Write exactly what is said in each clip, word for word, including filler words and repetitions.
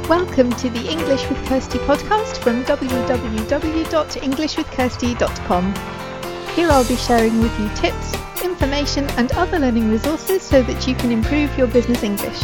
Welcome to the English with Kirsty podcast from w w w dot english with kirsty dot com. Here I'll be sharing with you tips, information and other learning resources so that you can improve your business English.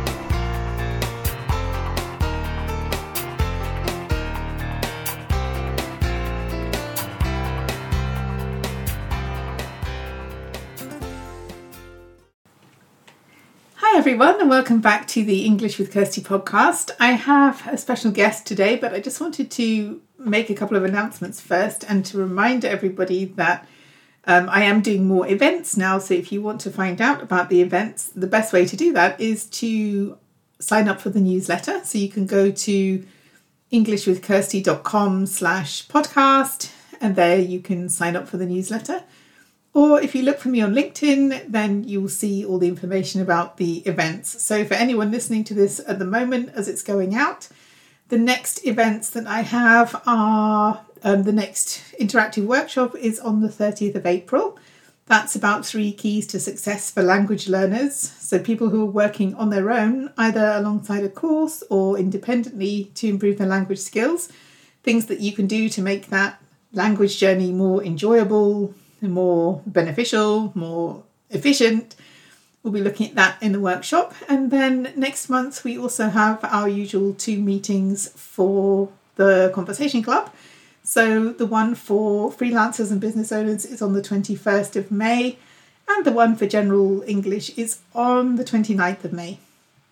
Hi everyone, and welcome back to the English with Kirsty podcast. I have a special guest today, but I just wanted to make a couple of announcements first and to remind everybody that um, I am doing more events now. So if you want to find out about the events, the best way to do that is to sign up for the newsletter. So you can go to english with kirsty dot com slash podcast, and there you can sign up for the newsletter. Or if you look for me on LinkedIn, then you'll see all the information about the events. So for anyone listening to this at the moment as it's going out, the next events that I have are, um, the next interactive workshop is on the thirtieth of April. That's about three keys to success for language learners. So people who are working on their own, either alongside a course or independently to improve their language skills, things that you can do to make that language journey more enjoyable, more beneficial, more efficient. We'll be looking at that in the workshop. And then next month we also have our usual two meetings for the Conversation Club. So the one for freelancers and business owners is on the twenty-first of May, and the one for general English is on the twenty-ninth of May.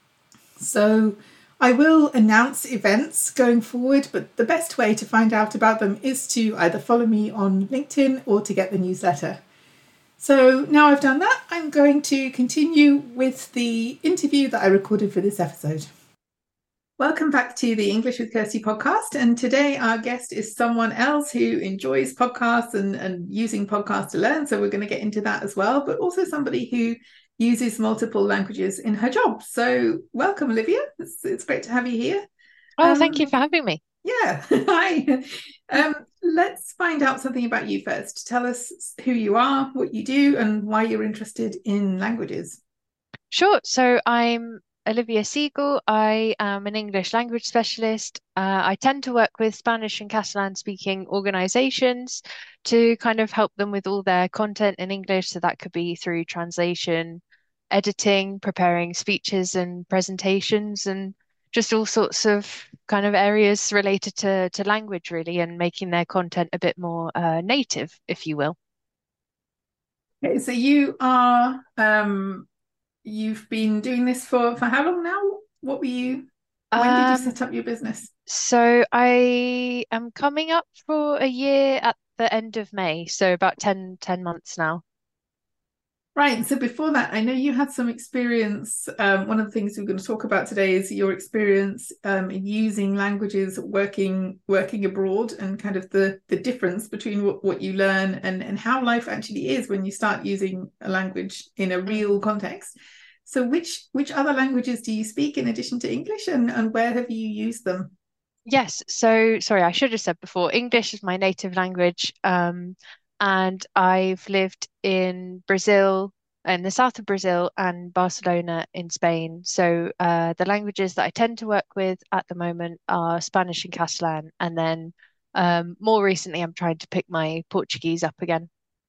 So I will announce events going forward, but the best way to find out about them is to either follow me on LinkedIn or to get the newsletter. So now I've done that, I'm going to continue with the interview that I recorded for this episode. Welcome back to the English with Kirsty podcast. And today our guest is someone else who enjoys podcasts and, and using podcasts to learn. So we're going to get into that as well, but also somebody who uses multiple languages in her job. So welcome, Olivia. It's, it's great to have you here. Oh, Um, thank you for having me. Yeah, hi. Um, let's find out something about you first. Tell us who you are, what you do, and why you're interested in languages. Sure. So I'm Olivia Siegel. I am an English language specialist. Uh, I tend to work with Spanish and Catalan speaking organizations to kind of help them with all their content in English. So that could be through translation, editing, preparing speeches and presentations, and just all sorts of kind of areas related to, to language, really, and making their content a bit more uh, native, if you will. Okay, so you are, um, you've been doing this for, for how long now? What were you, when did you Um, set up your business? So I am coming up for a year at the end of May, so about ten ten months now. Right. So before that, I know you had some experience. Um, one of the things we're going to talk about today is your experience um, in using languages, working working abroad, and kind of the the difference between what, what you learn and and how life actually is when you start using a language in a real Mm. context. So which which other languages do you speak in addition to English, and and where have you used them? Yes, so sorry, I should have said before, English is my native language, um, and I've lived in Brazil, in the south of Brazil, and Barcelona in Spain. So uh, the languages that I tend to work with at the moment are Spanish and Catalan, and then um, more recently, I'm trying to pick my Portuguese up again.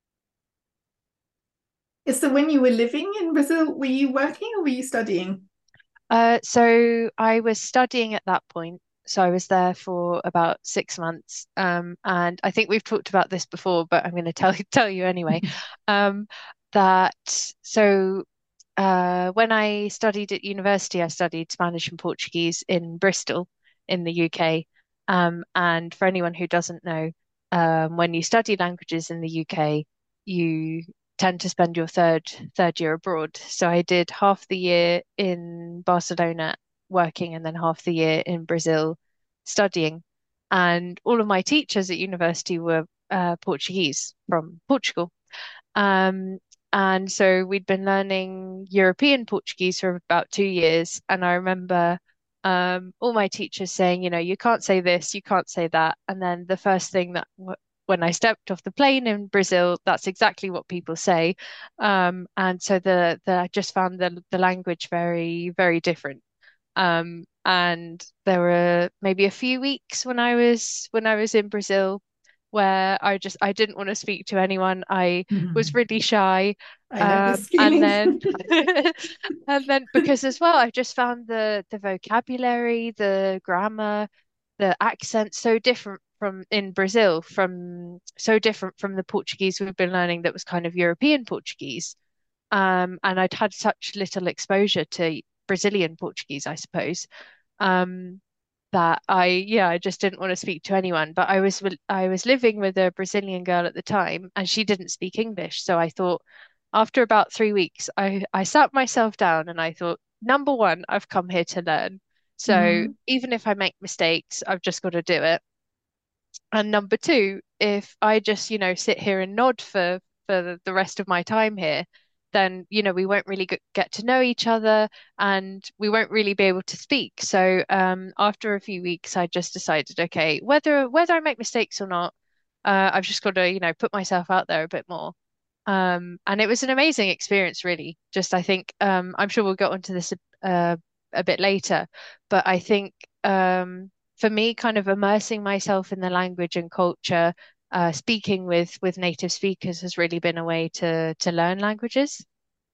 So when you were living in Brazil, were you working or were you studying? Uh, so I was studying at that point. So I was there for about six months. Um, and I think we've talked about this before, but I'm going to tell tell you anyway. Um, that so uh, when I studied at university, I studied Spanish and Portuguese in Bristol in the U K. Um, and for anyone who doesn't know, um, when you study languages in the U K, you tend to spend your third third year abroad. So I did half the year in Barcelona working and then half the year in Brazil studying. And all of my teachers at university were uh, Portuguese from Portugal. Um, and so we'd been learning European Portuguese for about two years. And I remember um, all my teachers saying, you know, you can't say this, you can't say that. And then the first thing that w when I stepped off the plane in Brazil, that's exactly what people say. Um, and so the the I just found the the language very, very different. Um, And there were maybe a few weeks when I was when I was in Brazil where I just I didn't want to speak to anyone. I was Mhm. really shy. I know Um, this and feeling. then and then because as well, I just found the the vocabulary, the grammar, the accent so different from in Brazil, from so different from the Portuguese we've been learning that was kind of European Portuguese. Um, and I'd had such little exposure to Brazilian Portuguese, I suppose, um, that I, yeah, I just didn't want to speak to anyone. But I was wi- I was living with a Brazilian girl at the time, and she didn't speak English. So I thought, after about three weeks, I I sat myself down and I thought, number one, I've come here to learn. So Mhm. even if I make mistakes, I've just got to do it. And number two, if I just, you know, sit here and nod for for the the rest of my time here, then, you know, we won't really get get to know each other and we won't really be able to speak. So, um, after a few weeks, I just decided, okay, whether whether I make mistakes or not, uh, I've just got to, you know, put myself out there a bit more. Um, and it was an amazing experience, really. Just, I think, um, I'm sure we'll get onto this uh, a bit later, but I think um, for me, kind of immersing myself in the language and culture, uh, speaking with with native speakers has really been a way to to learn languages.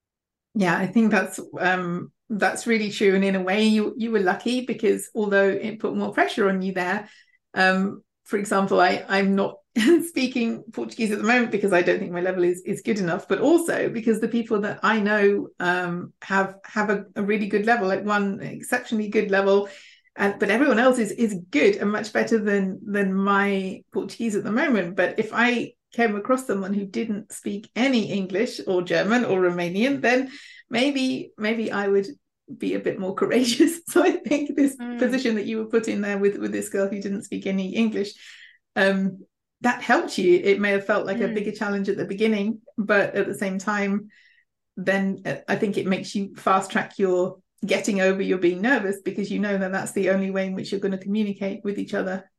Yeah, I think that's um that's really true. And in a way you you were lucky because although it put more pressure on you there, um, for example, I, I'm not speaking Portuguese at the moment because I don't think my level is, is good enough, but also because the people that I know um have have a, a really good level, like one exceptionally good level. And but everyone else is is good and much better than than my Portuguese at the moment. But if I came across someone who didn't speak any English or German or Romanian, then maybe maybe I would be a bit more courageous. So I think this Mm, position that you were put in there with with this girl who didn't speak any English, um, that helped you. It may have felt like a mm, bigger challenge at the beginning, but at the same time, then uh, I think it makes you fast track your getting over your being nervous because you know that that's the only way in which you're going to communicate with each other.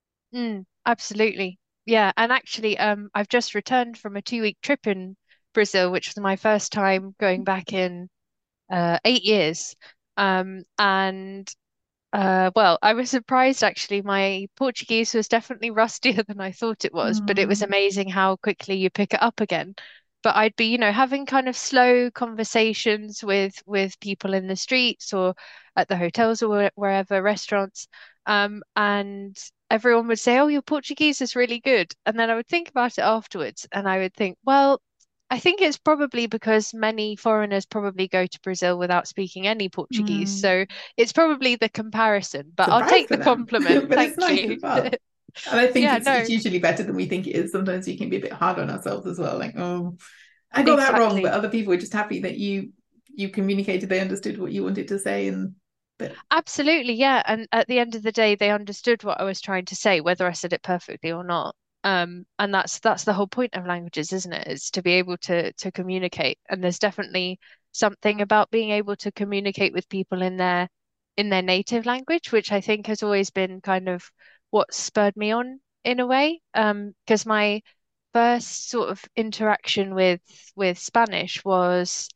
mm, absolutely. Yeah, and actually, um, I've just returned from a two week trip in Brazil, which was my first time going back in uh, eight years. Um, and Uh, well, I was surprised actually. My Portuguese was definitely rustier than I thought it was, but it was Mm. amazing how quickly you pick it up again. But I'd be, you know, having kind of slow conversations with with people in the streets or at the hotels or where- wherever, restaurants. Um, and everyone would say, "Oh, your Portuguese is really good." And then I would think about it afterwards, and I would think, well, I think it's probably because many foreigners probably go to Brazil without speaking any Portuguese. Mm. So it's probably the comparison, but I'll Surprise take for the them, compliment. but it's Thank nice you. as well. And I think Yeah, it's it's no, usually better than we think it is. Sometimes we can be a bit hard on ourselves as well. Like, oh, I got that wrong, but exactly. other people are just happy that you you communicated, they understood what you wanted to say, and that Absolutely, yeah. And at the end of the day, they understood what I was trying to say, whether I said it perfectly or not. Um, and that's that's the whole point of languages, isn't it? Is to be able to to communicate. And there's definitely something about being able to communicate with people in their in their native language, which I think has always been kind of what spurred me on in a way. Um, because my first sort of interaction with with Spanish was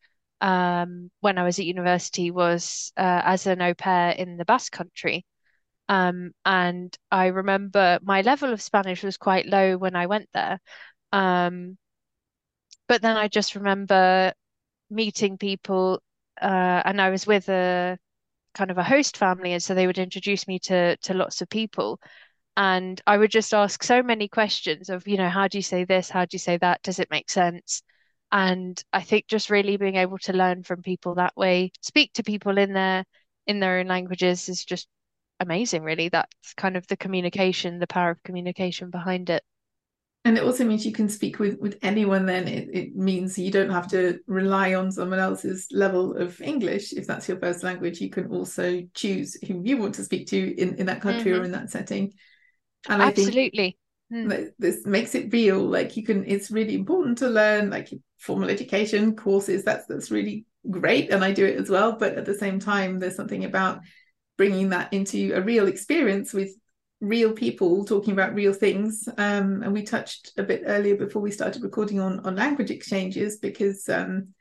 um, when I was at university was uh, as an au pair in the Basque Country. Um, and I remember my level of Spanish was quite low when I went there. Um, but then I just remember meeting people, uh, and I was with a kind of a host family, and so they would introduce me to to lots of people. And I would just ask so many questions of, you know, how do you say this? How do you say that? Does it make sense? And I think just really being able to learn from people that way, speak to people in their in their own languages is just amazing, really. That's kind of the communication, the power of communication behind it. and it also means you can speak with with anyone. Then it, it means you don't have to rely on someone else's level of English. If that's your first language, you can also choose who you want to speak to in in that country or Hmm. in that setting. And I think Absolutely. Mm, that this makes it real. Like you can, it's really important to learn like formal education courses. That's that's really great, and I do it as well. But at the same time, there's something about bringing that into a real experience with real people talking about real things. Um, and we touched a bit earlier before we started recording on on language exchanges because um,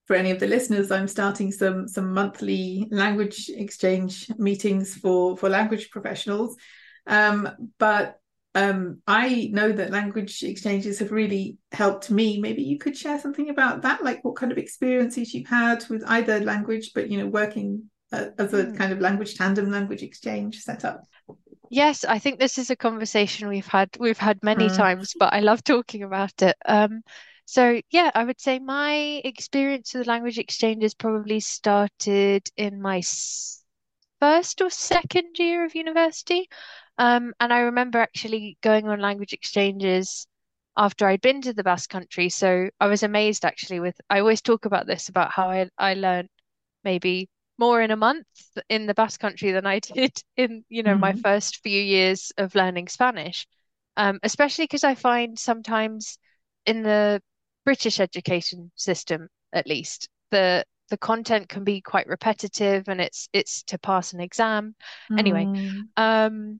for any of the listeners, I'm starting some some monthly language exchange meetings for for language professionals. Um, but um, I know that language exchanges have really helped me. Maybe you could share something about that, like what kind of experiences you've had with either language, but you know, working uh, as a Mm. kind of language tandem, language exchange setup. Yes, I think this is a conversation we've had we've had many Mm. times, but I love talking about it. Um, so yeah, I would say my experience with language exchanges probably started in my s- first or second year of university. Um, and I remember actually going on language exchanges after I'd been to the Basque Country. So I was amazed actually with, I always talk about this, about how I, I learned maybe more in a month in the Basque Country than I did in, you know, my Mm. first few years of learning Spanish. Um, especially because I find sometimes in the British education system, at least, the the content can be quite repetitive and it's it's to pass an exam. Anyway, Mm. um,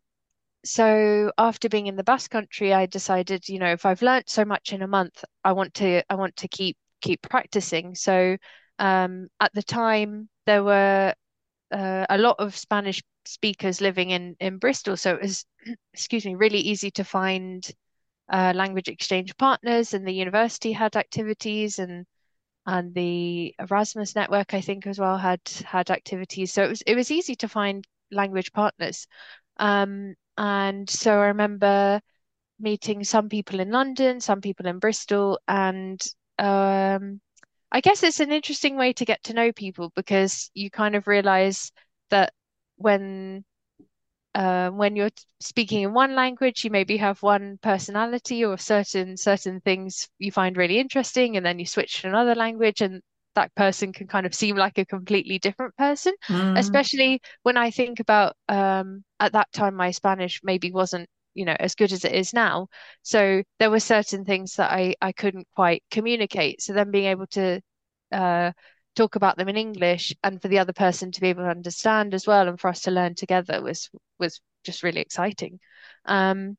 so after being in the Basque Country, I decided, you know, if I've learnt so much in a month, I want to I want to keep keep practicing. So um, at the time, there were uh, a lot of Spanish speakers living in in Bristol, so it was, excuse me, really easy to find uh, language exchange partners, and the university had activities, and and the Erasmus network, I think, as well had had activities. So it was it was easy to find language partners. Um, and so I remember meeting some people in London, some people in Bristol, and um, I guess it's an interesting way to get to know people because you kind of realize that when uh, when you're t- speaking in one language, you maybe have one personality or certain certain things you find really interesting, and then you switch to another language, and that person can kind of seem like a completely different person. Mm. Especially when I think about um, at that time, my Spanish maybe wasn't, you know, as good as it is now. So there were certain things that I I couldn't quite communicate. So then being able to uh, talk about them in English and for the other person to be able to understand as well and for us to learn together was was just really exciting. Um,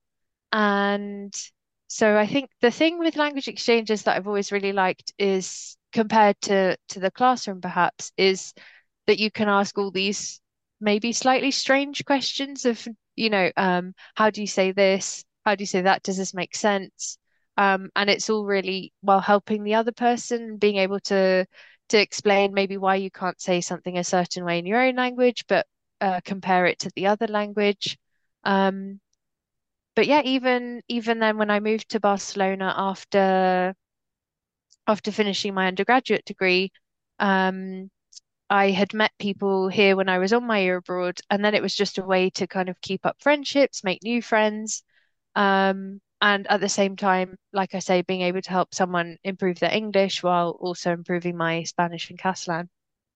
and so I think the thing with language exchanges that I've always really liked is compared to to the classroom perhaps is that you can ask all these maybe slightly strange questions of, you know, um, how do you say this? How do you say that? Does this make sense? Um, and it's all really while helping the other person, being able to to explain maybe why you can't say something a certain way in your own language, but uh, compare it to the other language. Um, but yeah, even even then, when I moved to Barcelona after after finishing my undergraduate degree, um, I had met people here when I was on my year abroad, and then it was just a way to kind of keep up friendships, make new friends, um, and at the same time, like I say, being able to help someone improve their English while also improving my Spanish and Catalan.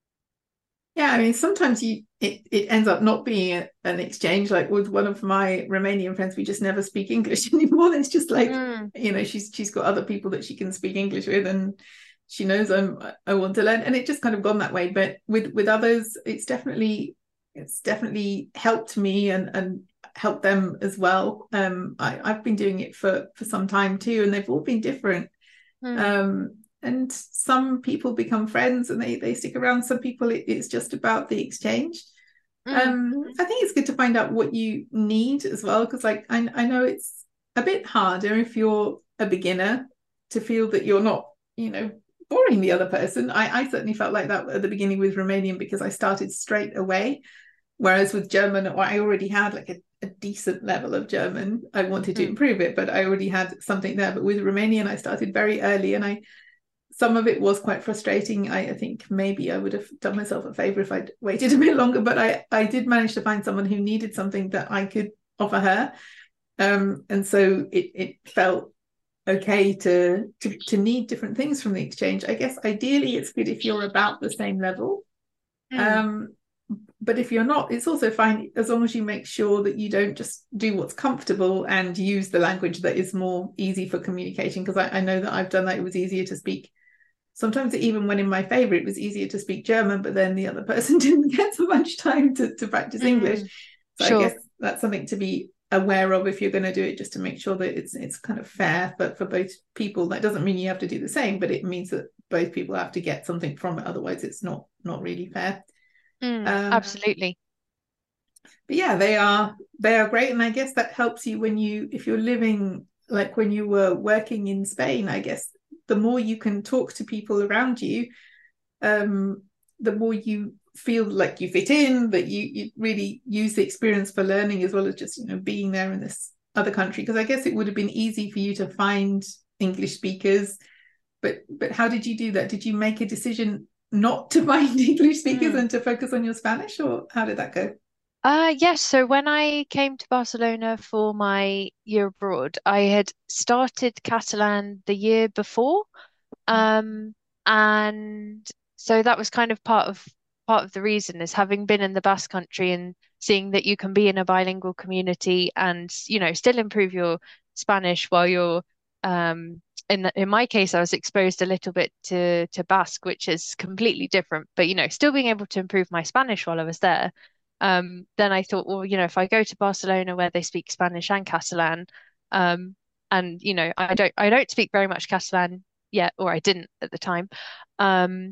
Yeah, I mean, sometimes you it, it ends up not being a, an exchange. Like with one of my Romanian friends, we just never speak English anymore. It's just like, Mm, you know, she's she's got other people that she can speak English with, and she knows I'm I want to learn, and it just kind of gone that way. But with with others, it's definitely it's definitely helped me and and helped them as well. Um, I I've been doing it for for some time too, and they've all been different. mm, Um, and some people become friends and they they stick around. Some people it, it's just about the exchange. mm, Um, I think it's good to find out what you need as well, because like I I know it's a bit harder if you're a beginner to feel that you're not, you know, boring the other person. I I certainly felt like that at the beginning with Romanian because I started straight away. Whereas with German, I already had like a, a decent level of German. I wanted to mm, improve it, but I already had something there. But with Romanian, I started very early, and I some of it was quite frustrating. I, I think maybe I would have done myself a favor if I'd waited a bit longer, but I I did manage to find someone who needed something that I could offer her, um, and so it it felt okay to to to need different things from the exchange. I guess ideally it's good if you're about the same level. mm, Um, but if you're not, it's also fine as long as you make sure that you don't just do what's comfortable and use the language that is more easy for communicating. Because I, I know that I've done that. It was easier to speak. Sometimes even when in my favor, it was easier to speak German, but then the other person didn't get so much time to, to practice English. mm. So I Sure. guess that's something to be aware of if you're going to do it, just to make sure that it's it's kind of fair for, for both people. That doesn't mean you have to do the same, but it means that both people have to get something from it. Otherwise, it's not not really fair. Mm, Um, absolutely. but yeah, they are they are great, and I guess that helps you when you if you're living like when you were working in Spain. I guess the more you can talk to people around you, um, the more you feel like you fit in, that you, you really use the experience for learning as well as just, you know, being there in this other country. Because I guess it would have been easy for you to find English speakers, but but how did you do that? Did you make a decision not to find English speakers Mm. and to focus on your Spanish, or how did that go? Uh, yes, so when I came to Barcelona for my year abroad, I had started Catalan the year before. Um, and so that was kind of part of part of the reason is having been in the Basque Country and seeing that you can be in a bilingual community and, you know, still improve your Spanish while you're um in the, in my case, I was exposed a little bit to to Basque, which is completely different, but you know, still being able to improve my Spanish while I was there. Um, then I thought, well, you know, if I go to Barcelona where they speak Spanish and Catalan, um, and you know, I don't I don't speak very much Catalan yet, or I didn't at the time. Um,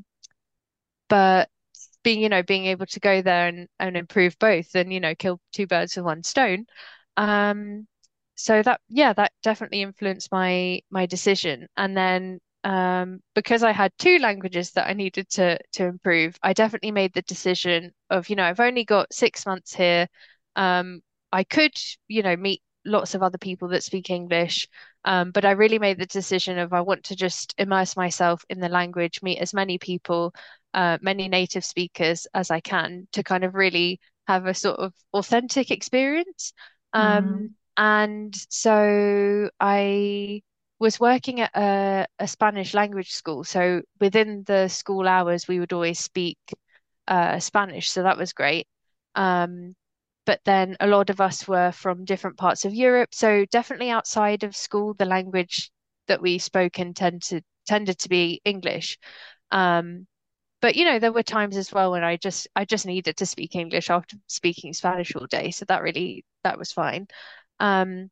but being, you know, being able to go there and, and improve both and, you know, kill two birds with one stone. Um, so that, yeah, that definitely influenced my my decision. And then um, because I had two languages that I needed to to improve, I definitely made the decision of, you know, I've only got six months here. Um, I could, you know, meet lots of other people that speak English. Um, but I really made the decision of I want to just immerse myself in the language, meet as many people, uh, many native speakers as I can to kind of really have a sort of authentic experience. Um, Mm. and so I was working at a, a Spanish language school. So within the school hours, we would always speak uh, Spanish. So that was great. Um, but then a lot of us were from different parts of Europe. So definitely outside of school, the language that we spoke in tend to, tended to be English. Um, but you know, there were times as well when I just I just needed to speak English after speaking Spanish all day. So that really that was fine. Um,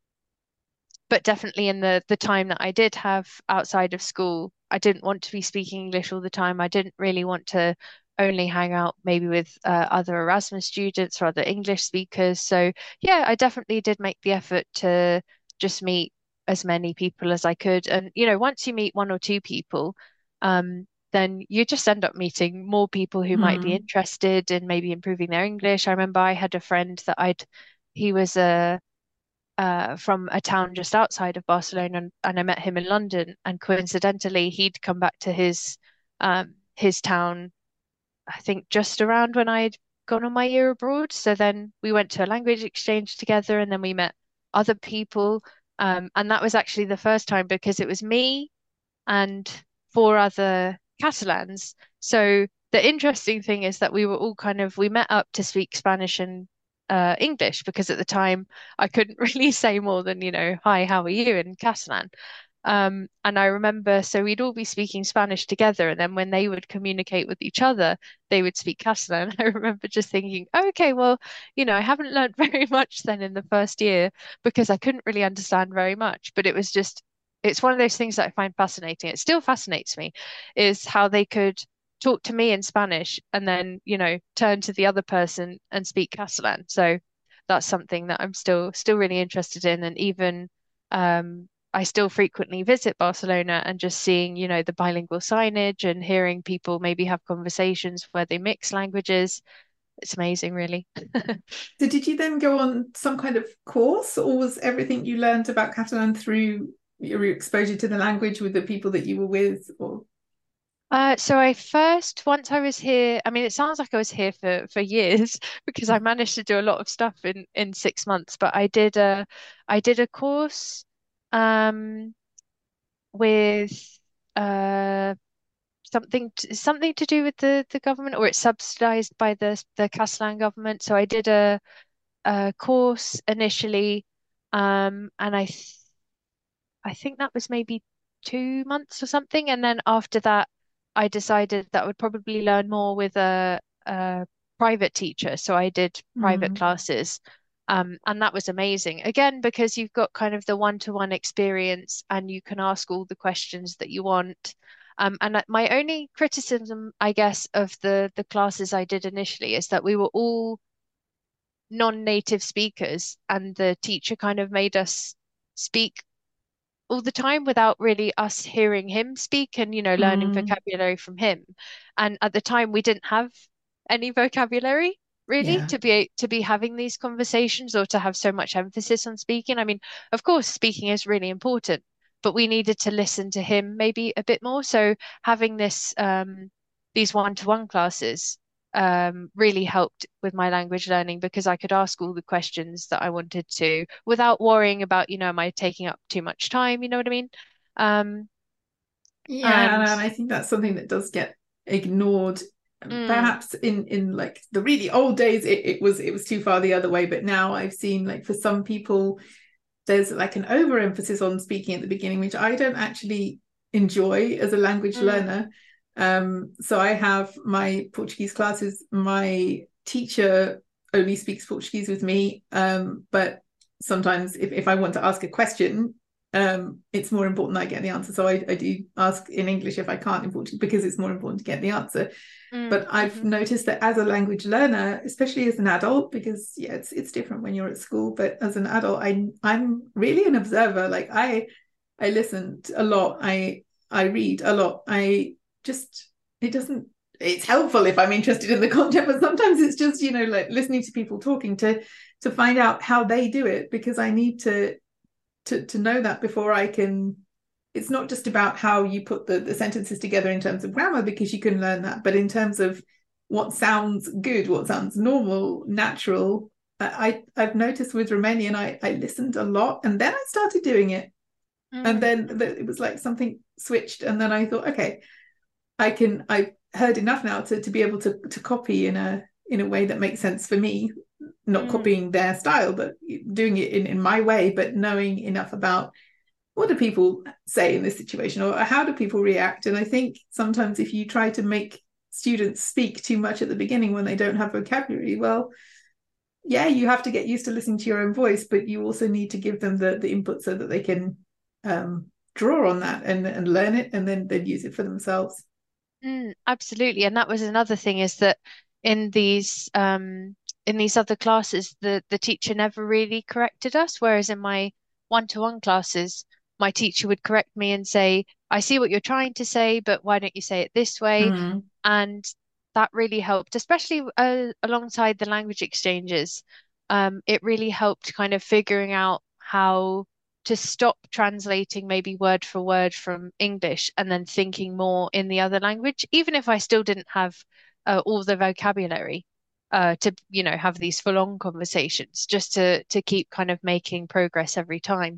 but definitely in the the time that I did have outside of school, I didn't want to be speaking English all the time. I didn't really want to only hang out maybe with uh, other Erasmus students or other English speakers. So yeah, I definitely did make the effort to just meet as many people as I could. And you know, once you meet one or two people, um, then you just end up meeting more people who might be Mm. interested in maybe improving their English. I remember I had a friend that I'd he was a uh, from a town just outside of Barcelona, and, and I met him in London. And coincidentally, he'd come back to his um, his town, I think, just around when I'd gone on my year abroad. So then we went to a language exchange together, and then we met other people. Um, and that was actually the first time because it was me and four other Catalans. So the interesting thing is that we were all kind of we met up to speak Spanish and uh, English because at the time I couldn't really say more than, you know, hi, how are you in Catalan. Um, and I remember, so we'd all be speaking Spanish together, and then when they would communicate with each other, they would speak Catalan. I remember just thinking, oh, okay, well, you know, I haven't learned very much then in the first year because I couldn't really understand very much, but it was just it's one of those things that I find fascinating. It still fascinates me, is how they could talk to me in Spanish and then, you know, turn to the other person and speak Catalan. So that's something that I'm still still really interested in. And even um, I still frequently visit Barcelona and just seeing, you know, the bilingual signage and hearing people maybe have conversations where they mix languages. It's amazing, really. So did you then go on some kind of course, or was everything you learned about Catalan through your exposure to the language with the people that you were with? Or Uh, so I first, once I was here, I mean, it sounds like I was here for for years because I managed to do a lot of stuff in in six months. But I did a, I did a course, um, with uh something to, something to do with the the government, or it's subsidized by the the Catalan government. So I did a a course initially, um, and I th I think that was maybe two months or something. And then after that, I decided that I would probably learn more with a, a private teacher. So I did private mm, classes. Um, and that was amazing. Again, because you've got kind of the one-to-one experience and you can ask all the questions that you want. Um, and I- my only criticism, I guess, of the the classes I did initially is that we were all non-native speakers, and the teacher kind of made us speak all the time without really us hearing him speak and, you know, learning Mm, vocabulary from him. And at the time, we didn't have any vocabulary really yeah. to be to be having these conversations or to have so much emphasis on speaking. I mean, of course, speaking is really important, but we needed to listen to him maybe a bit more. So having this um these one-to-one classes um, really helped with my language learning because I could ask all the questions that I wanted to without worrying about, you know, am I taking up too much time? You know what I mean? Um, Yeah, and, and and I think that's something that does get ignored. mm, Perhaps in in like the really old days, it, it was it was too far the other way. But now I've seen, like, for some people, there's like an overemphasis on speaking at the beginning, which I don't actually enjoy as a language mm, learner. Um, so I have my Portuguese classes. My teacher only speaks Portuguese with me, um, but sometimes if, if I want to ask a question, um, it's more important that I get the answer. So I, I do ask in English if I can't in Portuguese because it's more important to get the answer. mm, But I've mhm, noticed that as a language learner, especially as an adult, because yeah, it's it's different when you're at school, but as an adult, I I'm really an observer. Like I I listen a lot. I I read a lot. I just it doesn't it's helpful if I'm interested in the content, but sometimes it's just, you know, like listening to people talking to to find out how they do it, because I need to to to know that before I can. It's not just about how you put the, the sentences together in terms of grammar, because you can learn that, but in terms of what sounds good, what sounds normal, natural. I, I I've noticed with Romanian, I I listened a lot, and then I started doing it, and mm, then the, it was like something switched, and then I thought, okay, I can I've heard enough now to to be able to to copy in a in a way that makes sense for me, not mm, copying their style, but doing it in in my way, but knowing enough about what do people say in this situation, or how do people react. And I think sometimes if you try to make students speak too much at the beginning when they don't have vocabulary, well, yeah, you have to get used to listening to your own voice, but you also need to give them the the input so that they can um, draw on that and and learn it, and then then use it for themselves. mm, absolutely. And that was another thing is that in these um in these other classes, the the teacher never really corrected us, whereas in my one-to-one classes, my teacher would correct me and say, I see what you're trying to say, but why don't you say it this way? Mm. And that really helped, especially uh, alongside the language exchanges. Um, it really helped kind of figuring out how to stop translating maybe word for word from English and then thinking more in the other language, even if I still didn't have uh, all the vocabulary uh, to, you know, have these full-on conversations, just to to keep kind of making progress every time.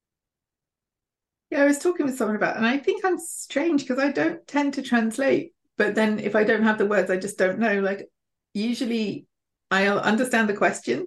Yeah, I was talking with someone about, and I think I'm strange because I don't tend to translate, but then if I don't have the words, I just don't know. Like usually I'll understand the question,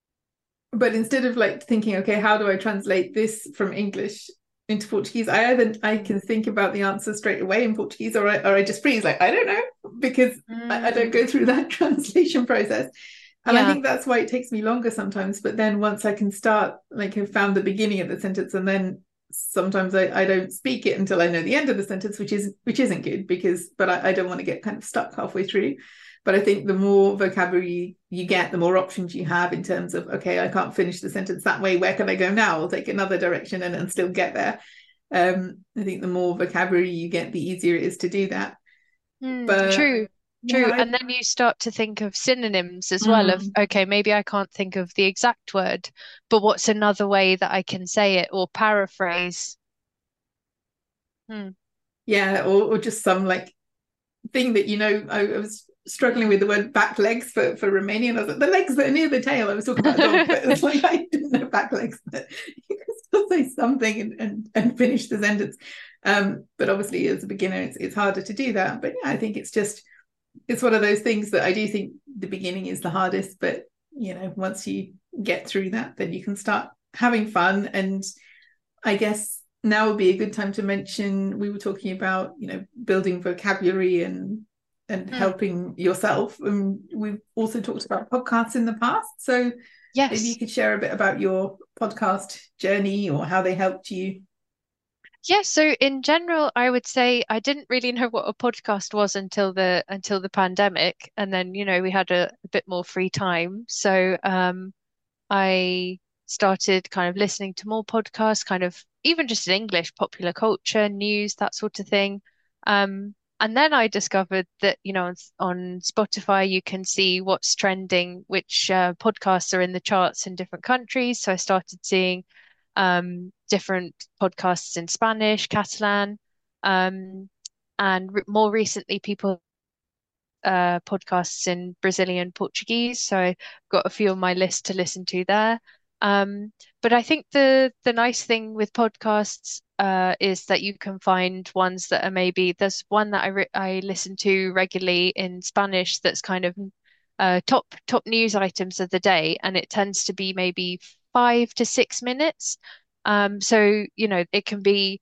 but instead of like thinking, okay, how do I translate this from English into Portuguese, I either I Mm. can think about the answer straight away in Portuguese, or I, or I just freeze, like I don't know, because I, I don't Mm, go through that translation process. And I yeah. think that's why it takes me longer sometimes. But then once I can start, like I've found the beginning of the sentence, and then sometimes I, I don't speak it until I know the end of the sentence, which is which isn't good, because but I, I don't want to get kind of stuck halfway through. But I think the more vocabulary you get, the more options you have in terms of, okay, I can't finish the sentence that way. Where can I go now? I'll take another direction and, and still get there. Um, I think the more vocabulary you get, the easier it is to do that. Mm, But true, yeah, true. I And then you start to think of synonyms as well of, mm, okay, maybe I can't think of the exact word, but what's another way that I can say it or paraphrase? Hmm. yeah, or, or just some like thing that, you know, I, I was struggling with the word back legs for, for Romanian. I was like, the legs that are near the tail. I was talking about a dog, but it's like I didn't know back legs, but you can still say something and, and, and finish the sentence. Um, but obviously as a beginner, it's it's harder to do that. But yeah, I think it's just it's one of those things that I do think the beginning is the hardest, but you know, once you get through that, then you can start having fun. And I guess now would be a good time to mention, we were talking about, you know, building vocabulary and and Mm, helping yourself. And we've also talked about podcasts in the past. So maybe you Yes. could share a bit about your podcast journey or how they helped you. Yeah, so in general, I would say I didn't really know what a podcast was until the until the pandemic, and then you know we had a, a bit more free time. So um, I started kind of listening to more podcasts, kind of even just in English, popular culture, news, that sort of thing. Um, and then I discovered that, you know, on, on Spotify, you can see what's trending, which uh, podcasts are in the charts in different countries. So I started seeing um, different podcasts in Spanish, Catalan, um, and re more recently, people uh, podcasts in Brazilian Portuguese, so I've got a few on my list to listen to there. Um, but I think the the nice thing with podcasts uh, is that you can find ones that are maybe there's one that I re I listen to regularly in Spanish that's kind of uh, top top news items of the day, and it tends to be maybe five to six minutes. Um, so you know it can be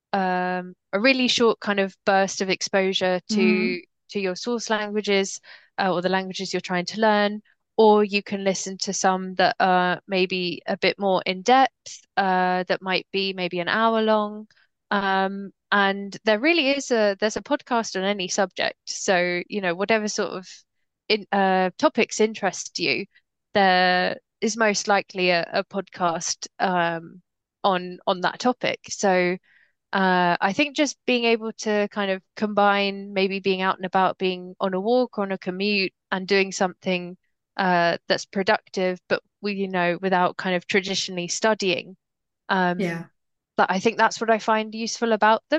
um, a really short kind of burst of exposure Mm, to to your source languages uh, or the languages you're trying to learn, or you can listen to some that are maybe a bit more in depth, uh, that might be maybe an hour long. Um, and there really is a there's a podcast on any subject. So, you know, whatever sort of in, uh, topics interest you, there is most likely a, a podcast um, on on that topic. So uh, I think just being able to kind of combine maybe being out and about, being on a walk, on a commute, and doing something uh, that's productive, but we, you know, without kind of traditionally studying. Um, yeah. but I think that's what I find useful about them.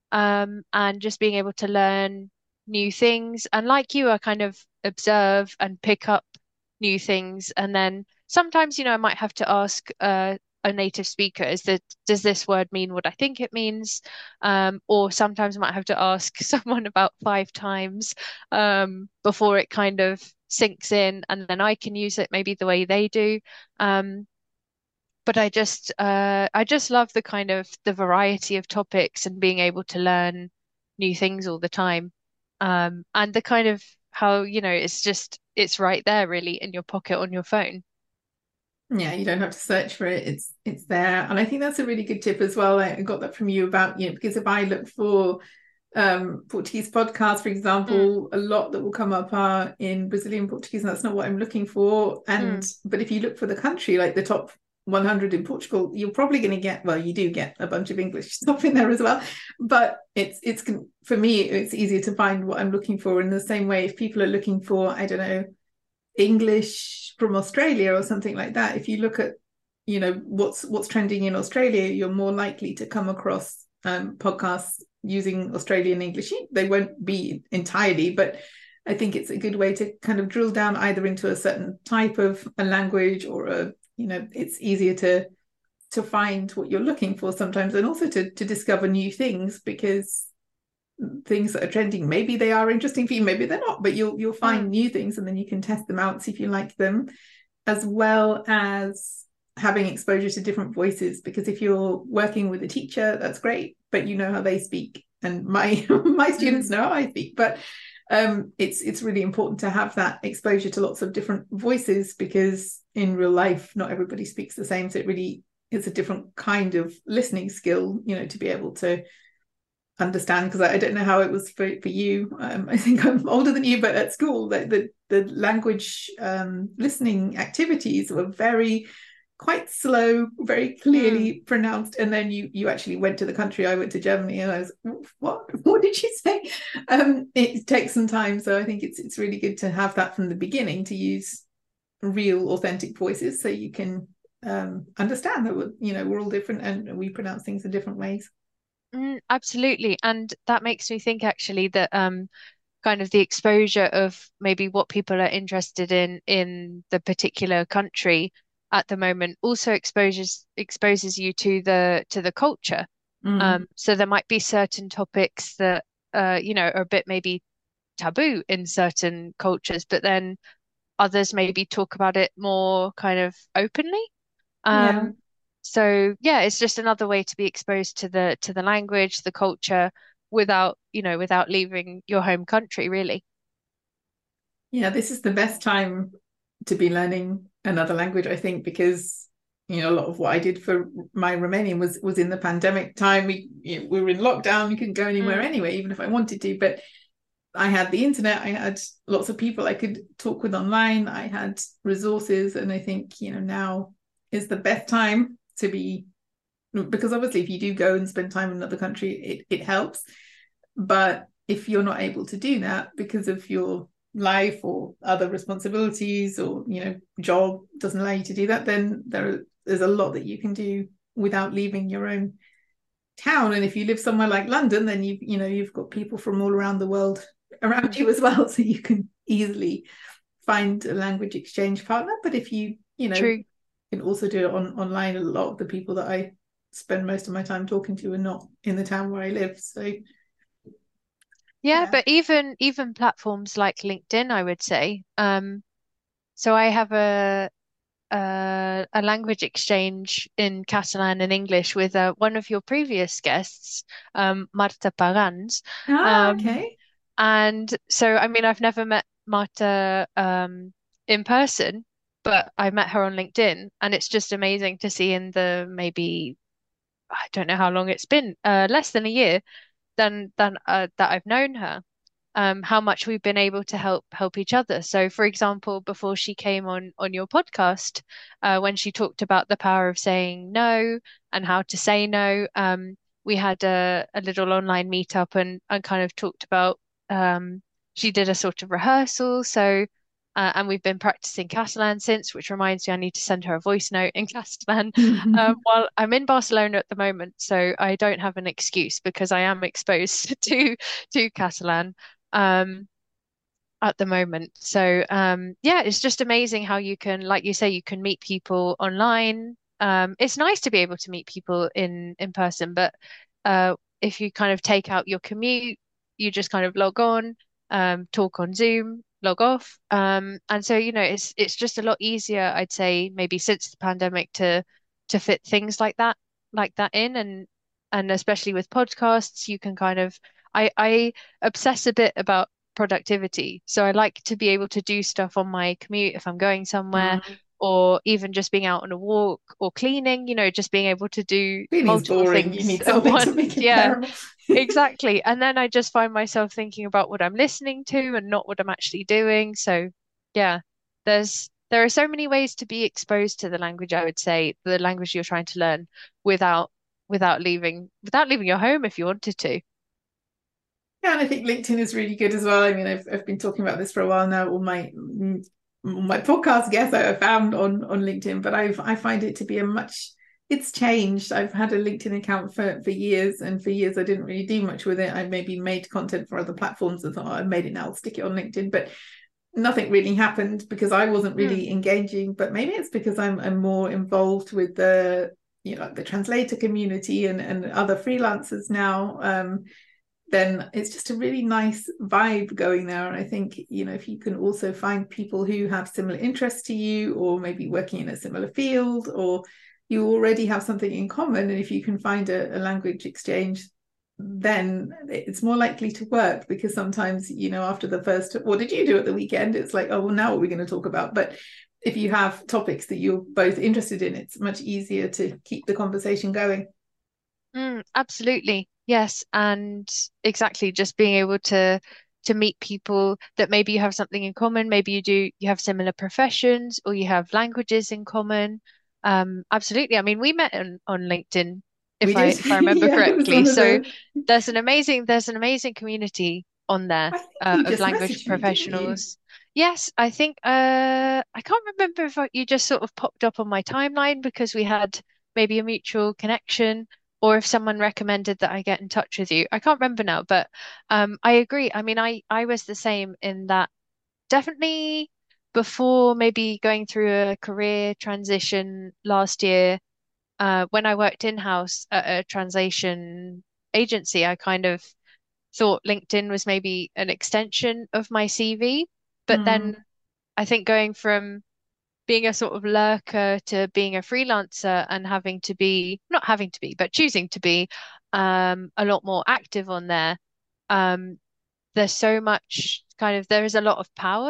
Um, and just being able to learn new things. And like you, I kind of observe and pick up new things. And then sometimes, you know, I might have to ask uh, a native speaker, is that does this word mean what I think it means? Um, or sometimes I might have to ask someone about five times um, before it kind of sinks in, and then I can use it maybe the way they do. Um, but I just uh I just love the kind of the variety of topics and being able to learn new things all the time. Um, and the kind of how, you know, it's just it's right there really in your pocket on your phone. Yeah, you don't have to search for it. It's it's there. And I think that's a really good tip as well. I got that from you about, you know, because if I look for um Portuguese podcasts, for Mm, example, a lot that will come up are in Brazilian Portuguese, and that's not what I'm looking for. And mm, but if you look for the country, like the top one hundred in Portugal, you're probably going to get, well, you do get a bunch of English stuff in there as well. But it's it's for me, it's easier to find what I'm looking for in the same way. If people are looking for, I don't know, English from Australia or something like that, if you look at, you know, what's what's trending in Australia, you're more likely to come across um, podcasts using Australian English. They won't be entirely, but I think it's a good way to kind of drill down either into a certain type of a language or a, you know, it's easier to to find what you're looking for sometimes, and also to to discover new things, because things that are trending, maybe they are interesting for you, maybe they're not, but you'll you'll find mm, new things, and then you can test them out, see if you like them, as well as having exposure to different voices. Because if you're working with a teacher, that's great, but you know how they speak, and my my students mm, know how I speak, but um it's it's really important to have that exposure to lots of different voices, because in real life not everybody speaks the same, so it really is a different kind of listening skill, you know, to be able to understand. Because I, I don't know how it was for, for you. Um, I think I'm older than you, but at school, the the, the language um, listening activities were very quite slow, very mm. clearly pronounced. And then you you actually went to the country. I went to Germany, and I was, what what did you say? Um, it takes some time, so I think it's it's really good to have that from the beginning, to use real authentic voices, so you can um, understand that we're, you know, we're all different and we pronounce things in different ways. Mm, absolutely. And that makes me think actually that um kind of the exposure of maybe what people are interested in in the particular country at the moment also exposes exposes you to the to the culture. Mm. Um, so there might be certain topics that uh, you know, are a bit maybe taboo in certain cultures, but then others maybe talk about it more kind of openly. Yeah. Um, so yeah, it's just another way to be exposed to the to the language, the culture, without, you know, without leaving your home country, really. Yeah, this is the best time to be learning another language, I think, because you know a lot of what I did for my Romanian was was in the pandemic time. We you know, we were in lockdown, we couldn't go anywhere Mm, anyway, even if I wanted to. But I had the internet, I had lots of people I could talk with online, I had resources, and I think you know now is the best time to be, because obviously if you do go and spend time in another country, it, it helps. But if you're not able to do that because of your life or other responsibilities, or you know job doesn't allow you to do that, then there there's a lot that you can do without leaving your own town. And if you live somewhere like London, then you you know you've got people from all around the world around mm, you as well, so you can easily find a language exchange partner. But if you you know true. can also do it on online, a lot of the people that I spend most of my time talking to are not in the town where I live, so Yeah, yeah. but even even platforms like LinkedIn, I would say. Um, so I have a a, a language exchange in Catalan and English with uh, one of your previous guests, um, Marta Pagans. Ah, Um, okay. and so, I mean, I've never met Marta um, in person, but I met her on LinkedIn, and it's just amazing to see in the maybe, I don't know how long it's been, uh, less than a year than than uh, that I've known her, um, how much we've been able to help help each other. So, for example, before she came on on your podcast, uh, when she talked about the power of saying no and how to say no, um, we had a, a little online meetup and and kind of talked about. Um, she did a sort of rehearsal, so. Uh, and we've been practicing Catalan since, which reminds me I need to send her a voice note in Catalan. Um, well, I'm in Barcelona at the moment, so I don't have an excuse because I am exposed to to Catalan um, at the moment. So um, yeah, it's just amazing how you can, like you say, you can meet people online. Um, it's nice to be able to meet people in in person, but uh, if you kind of take out your commute, you just kind of log on, um, talk on Zoom, log off, um, and so you know it's it's just a lot easier, I'd say, maybe since the pandemic to to fit things like that like that in, and and especially with podcasts, you can kind of I I obsess a bit about productivity. So I like to be able to do stuff on my commute if I'm going somewhere, Mm. or even just being out on a walk or cleaning, you know, just being able to do Cleaning's multiple boring. You things need at something to once. make it Yeah, bearable. exactly. And then I just find myself thinking about what I'm listening to and not what I'm actually doing. So yeah, there's there are so many ways to be exposed to the language, I would say, the language you're trying to learn without without leaving without leaving your home if you wanted to. Yeah, and I think LinkedIn is really good as well. I mean, I've I've been talking about this for a while now. All my mm, my podcast guests I found on on LinkedIn, but I've I find it to be a much it's changed. I've had a LinkedIn account for for years, and for years I didn't really do much with it. I maybe made content for other platforms and thought, oh, I've made it now, I'll stick it on LinkedIn. But nothing really happened because I wasn't Mm, really engaging. But maybe it's because I'm I'm more involved with the you know the translator community and and other freelancers now. Um, then it's just a really nice vibe going there. And I think, you know, if you can also find people who have similar interests to you, or maybe working in a similar field, or you already have something in common, and if you can find a, a language exchange, then it's more likely to work. Because sometimes, you know, after the first, what did you do at the weekend? It's like, oh, well, now what are we going to talk about? But if you have topics that you're both interested in, it's much easier to keep the conversation going. mm, absolutely. Yes, and exactly just being able to to meet people that maybe you have something in common, maybe you do you have similar professions or you have languages in common. Um, absolutely. I mean, we met on, on LinkedIn We if I did. if I remember Yeah, it was correctly. one of So the, there's an amazing there's an amazing community on there I think uh, you of just language messaged me, didn't you? professionals. Yes, I think uh I can't remember if I, you just sort of popped up on my timeline because we had maybe a mutual connection or if someone recommended that I get in touch with you. I can't remember now, but um, I agree. I mean, I I was the same in that definitely before maybe going through a career transition last year, uh, when I worked in-house at a translation agency, I kind of thought LinkedIn was maybe an extension of my C V. But Mm. then I think going from being a sort of lurker to being a freelancer and having to be, not having to be, but choosing to be um, a lot more active on there. Um, there's so much kind of, there is a lot of power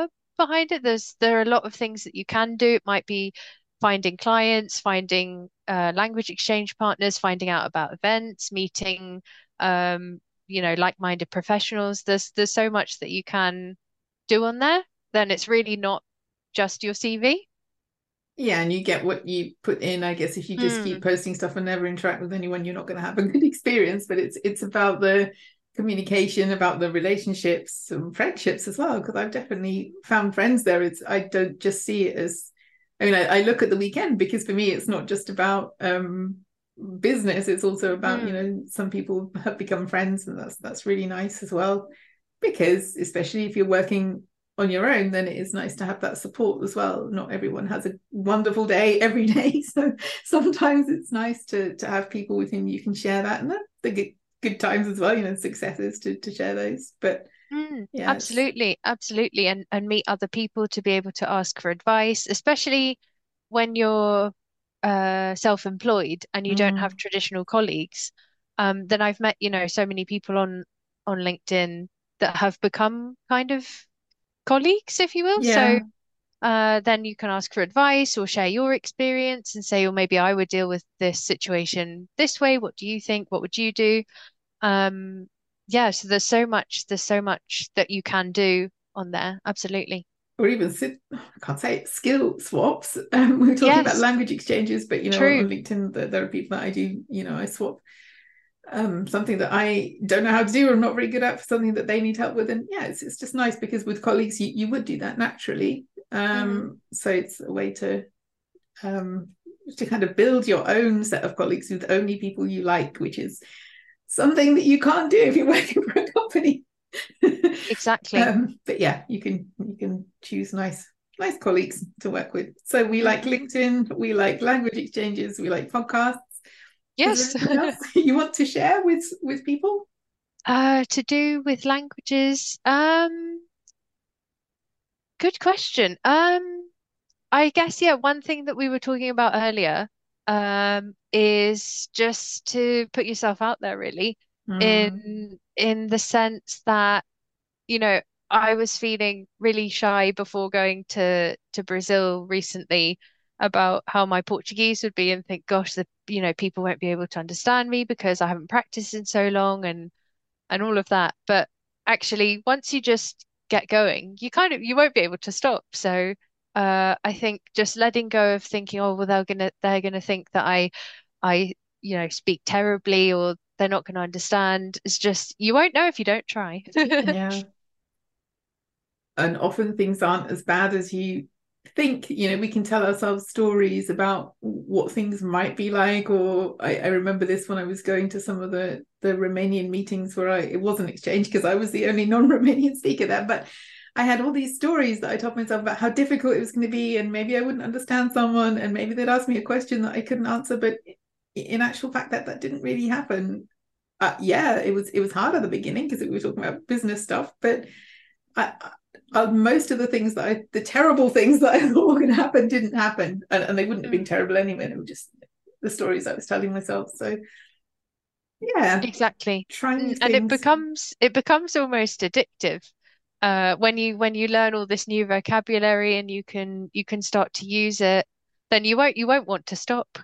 behind it. There's there are a lot of things that you can do. It might be finding clients, finding uh, language exchange partners, finding out about events, meeting um, you know, like-minded professionals. There's there's so much that you can do on there. Then it's really not just your C V. Yeah, and you get what you put in. I guess if you just keep Mm, posting stuff and never interact with anyone, you're not going to have a good experience. But it's it's about the communication, about the relationships and friendships as well. Because I've definitely found friends there. It's I don't just see it as, I mean, I, I look at the weekend because for me, it's not just about um, business. It's also about, you mm, know, some people have become friends, and that's that's really nice as well. Because especially if you're working on your own, then it is nice to have that support as well. Not everyone has a wonderful day every day, so sometimes it's nice to to have people with whom you can share that, and the, the good, good times as well, you know, successes to to share those. But mm. yeah, it's Absolutely, absolutely, and and meet other people to be able to ask for advice, especially when you're uh, self-employed and you don't have mm, traditional colleagues. Um, then I've met, you know, so many people on on LinkedIn that have become kind of colleagues, if you will. So yeah. uh, then you can ask for advice or share your experience and say, or maybe I would deal with this situation this way. What do you think? What would you do? Um, yeah, so there's so much, there's so much that you can do on there. Absolutely. Or even sit, I can't say it, skill swaps. Um, we were talking about Yes, language exchanges, but you know, on, true. on LinkedIn, there, there are people that I do, you know, I swap um, something that I don't know how to do or I'm not very good at for something that they need help with. And yeah, it's, it's just nice because with colleagues, you, you would do that naturally. Mm, Um, so it's a way to um, to kind of build your own set of colleagues with only people you like, which is something that you can't do if you're working for a company. exactly. um, but yeah, you can you can choose nice nice colleagues to work with. So we like Hmm. LinkedIn, we like language exchanges, we like podcasts. Is there Yes. anything else you want to share with with people? Uh, to do with languages. Um, good question. Um, I guess, yeah, one thing that we were talking about earlier, um, is just to put yourself out there, really, Mm, in in the sense that, you know, I was feeling really shy before going to to Brazil recently about how my Portuguese would be and think, gosh, the you know, people won't be able to understand me because I haven't practiced in so long and and all of that. But actually, once you just get going, you kind of you won't be able to stop. So uh, I think just letting go of thinking, oh, well, they're gonna they're gonna think that I I you know speak terribly or they're not gonna understand. It's just you won't know if you don't try. yeah. And often things aren't as bad as you think. You know, we can tell ourselves stories about what things might be like. Or I, I remember this when I was going to some of the the Romanian meetings where I it wasn't exchange because I was the only non-Romanian speaker there, but I had all these stories that I told myself about how difficult it was going to be, and maybe I wouldn't understand someone, and maybe they'd ask me a question that I couldn't answer. But in actual fact, that that didn't really happen. Uh, yeah, it was it was hard at the beginning because we were talking about business stuff, but I, I, most of the things that I, the terrible things that I thought were going to happen didn't happen, and, and they wouldn't have been Mm, terrible anyway. They were just the stories I was telling myself. So yeah, exactly. try new Mm, and it things. becomes it becomes almost addictive. Uh, when you when you learn all this new vocabulary and you can you can start to use it, then you won't you won't want to stop.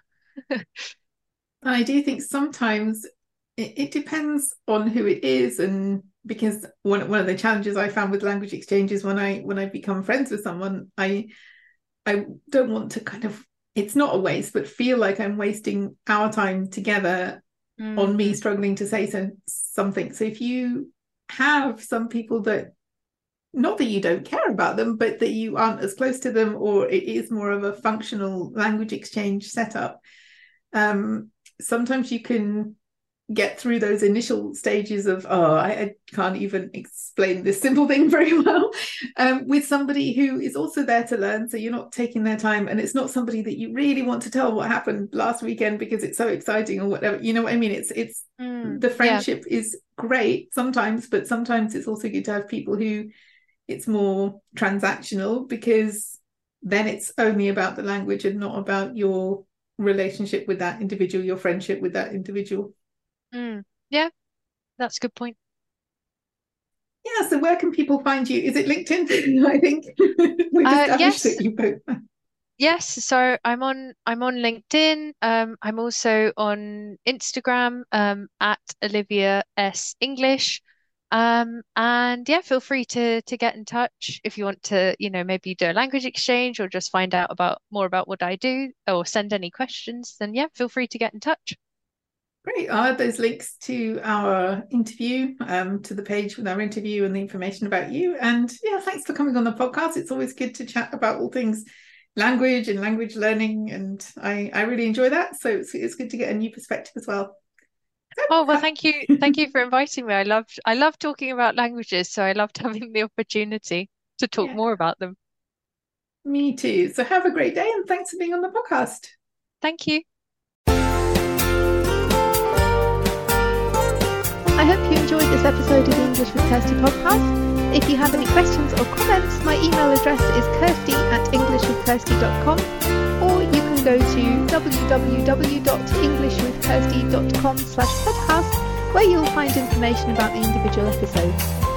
And I do think sometimes it, it depends on who it is, and because one one of the challenges I found with language exchanges when I when I become friends with someone, I I don't want to kind of, it's not a waste, but feel like I'm wasting our time together on me Mm, struggling to say so, something. So if you have some people that, not that you don't care about them, but that you aren't as close to them, or it is more of a functional language exchange setup, um, sometimes you can get through those initial stages of, oh, I, I can't even explain this simple thing very well, um, with somebody who is also there to learn. So you're not taking their time, and it's not somebody that you really want to tell what happened last weekend because it's so exciting or whatever. You know what I mean? It's it's mm, the yeah, friendship is great sometimes, but sometimes it's also good to have people who it's more transactional, because then it's only about the language and not about your relationship with that individual, your friendship with that individual. mm, yeah, that's a good point. Yeah, so where can people find you? Is it LinkedIn? I think we've Uh, established yes. that you both. Yes, so I'm on I'm on LinkedIn. Um, I'm also on Instagram um, at Olivia S English. Um, and yeah, feel free to to get in touch if you want to, you know, maybe do a language exchange or just find out about more about what I do or send any questions. Then yeah, feel free to get in touch. Great. I'll add those links to our interview, um, to the page with our interview and the information about you. And yeah, thanks for coming on the podcast. It's always good to chat about all things language and language learning, and I, I really enjoy that. So it's, it's good to get a new perspective as well. Oh, well, thank you. Thank you for inviting me. I love I love talking about languages, so I loved having the opportunity to talk Yeah, more about them. me too. So have a great day and thanks for being on the podcast. Thank you. I hope you enjoyed this episode of the English with Kirsty podcast. If you have any questions or comments, my email address is kirsty at english with kirsty dot com, or you can go to w w w dot english with kirsty dot com slash podcast, where you'll find information about the individual episodes.